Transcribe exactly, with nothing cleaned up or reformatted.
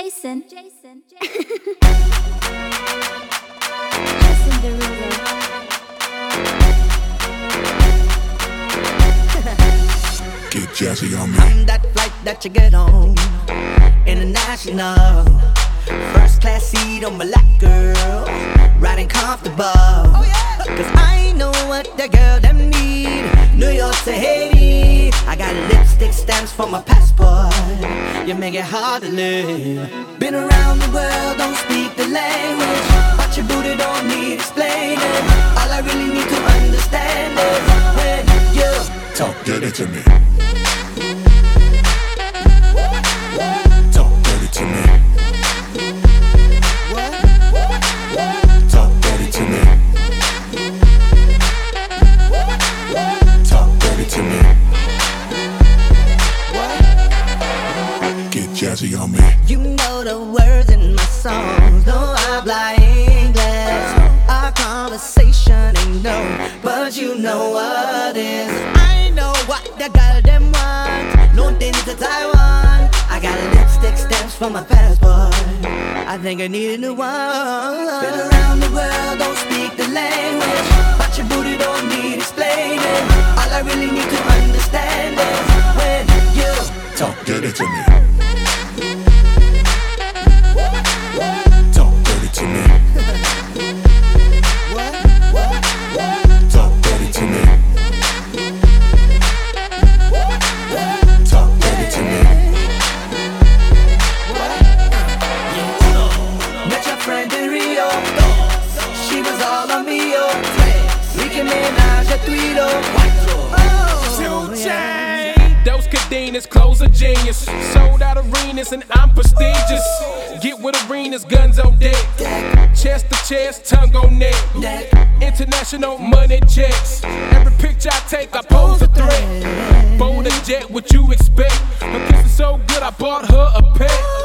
Jason. Jason. Jason Derulo. Get jazzy on me. I'm that flight that you get on, international. First class seat on my lap, girl. Riding comfortable. Oh, yeah. Cause I know what the girl them need. New York to Haiti. I got lipstick stamps for my passport. You make it hard to live. Been around the world, don't speak the language. But your booty don't need explaining. All I really need to understand is when you talk dirty to me. Talk dirty to me. Talk dirty to me. Talk dirty to me. Get jazzy on me. You know the words in my songs. No habla English. Our conversation ain't no, but you know what is. I know what the girl them want. No things that I want. I got lipstick stamps for my passport. I think I need a new one. Been around the world, don't speak the language. But your booty don't need explaining. All I really need to understand is when you talk dirty to me. Talk dirty to me. Talk dirty to me. Talk dirty to me. Met your friend in Rio. She was all on me, oh. Nicki Minaj, a Tweedo. Two chain. Those cadenas, clothes are genius. Sold out arenas and I'm prestigious. Get with arenas, guns on deck. Chest to chest, tongue on neck. International money checks. Every picture I take, I pose a threat. Bold a jet, what you expect? Her kiss is so good, I bought her a pet.